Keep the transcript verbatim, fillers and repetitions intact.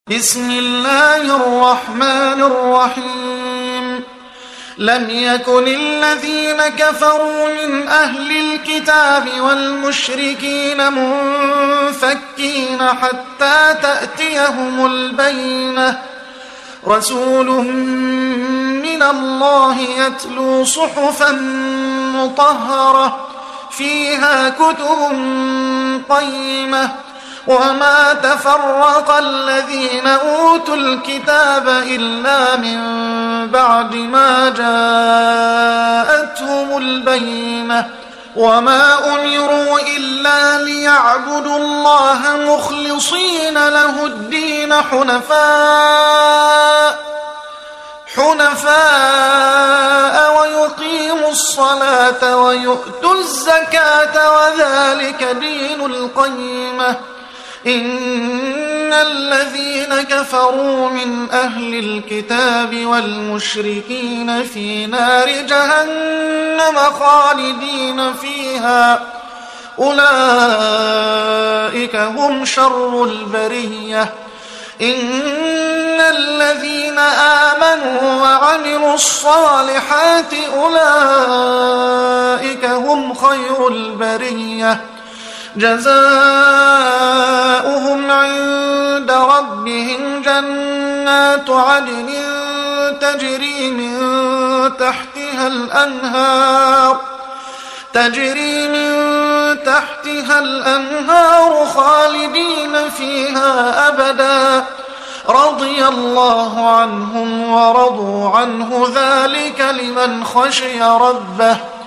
بسم الله الرحمن الرحيم لم يكن الذين كفروا من أهل الكتاب والمشركين منفكين حتى تأتيهم البينة رسول من الله يتلو صحفا مطهرة فيها كتب قيمة وما تفرق الذين أوتوا الكتاب إلا من بعد ما جاءتهم البينة وما أمروا إلا ليعبدوا الله مخلصين له الدين حنفاء حنفاء ويقيموا الصلاة ويؤتوا الزكاة وذلك دين القيمة إن الذين كفروا من أهل الكتاب والمشركين في نار جهنم خالدين فيها أولئك هم شر البرية إن الذين آمنوا وعملوا الصالحات أولئك هم خير البرية جزاؤهم عند ربهم جنات عدن تجري من تحتها الأنهار تجري من تحتها الأنهار خالدين فيها أبدا رضي الله عنهم ورضوا عنه ذلك لمن خشي ربه